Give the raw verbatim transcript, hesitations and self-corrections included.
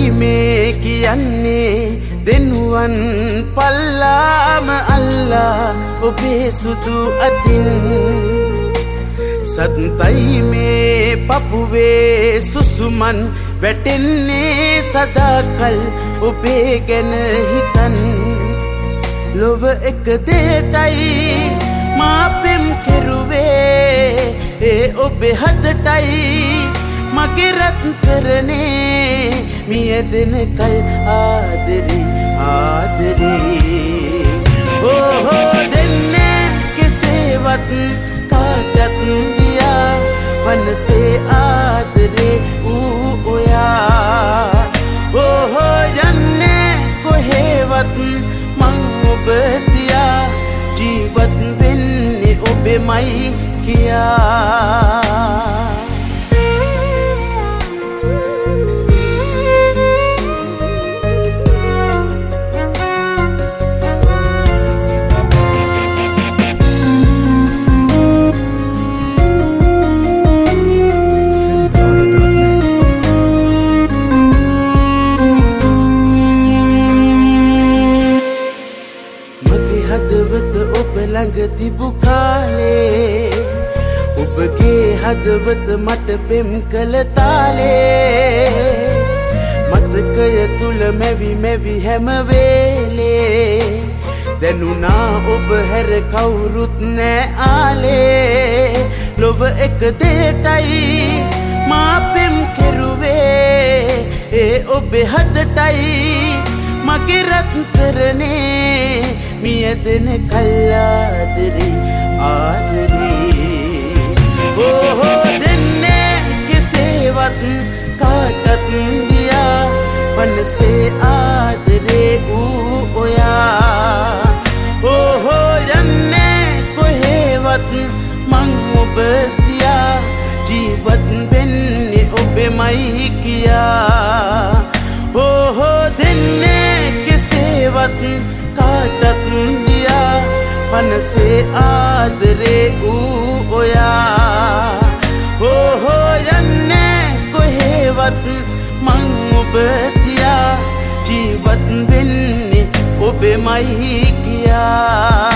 මේ කියන්නේ දෙනුවන් පල්ලාම අල්ලා ඔබේ සුදු අතින් සත්තයි මේ පපුවේ සුසුමන් වැටෙන්නේ සදාකල් ඔබේ ගැන හිතන් ලොව එක දෙයටයි මා පෙම් කෙරුවේ ඒ ඔබේ හදටයි මගේ රත්තරනේ මියදෙන කල් ආදරේ ආදරේ ඕහෝ දෙන්නේ කෙසේවත් කාටත් දියා මනසේ ආදරේ ඌ ඔයා ඕහෝ යන්නේ කොහෙවත් මං ඔබ දියා ජීවත් වෙන්නේ ඔබෙමයි කියා ළඟ තිබු කාලේ ඔබගේ හදවත මට පෙම් කළ තාලේ මතකය තුල මැවි මැවි හැම වේලේ දැනුණා ඔබ හැර කවුරුත් නෑ ආලේ ලොව එක දෙයටයි මා පෙම් කෙරුවේ ඒ ඔබේ හදටයි මගේ රත්තරනේ මියදෙන කල් ආදරේ ආදරේ ඕහෝ දෙන්නේ කෙසේවත් කාටත් දියා මනසේ ආදරේ ඌ ඔයා ඕහෝ යන්නේ කොහෙවත් මං ඔබ දියා ජීවත් වෙන්නේ ඔබෙමයි කියා ඕහෝ දෙන්නේ කෙසේවත් කාටත් දියා මනසේ ආදරේ ඌ ඔයා ඕහෝ යන්නේ කොහෙවත් මං ඔබ දියා ජීවත් වෙන්නේ ඔබෙමයි කියා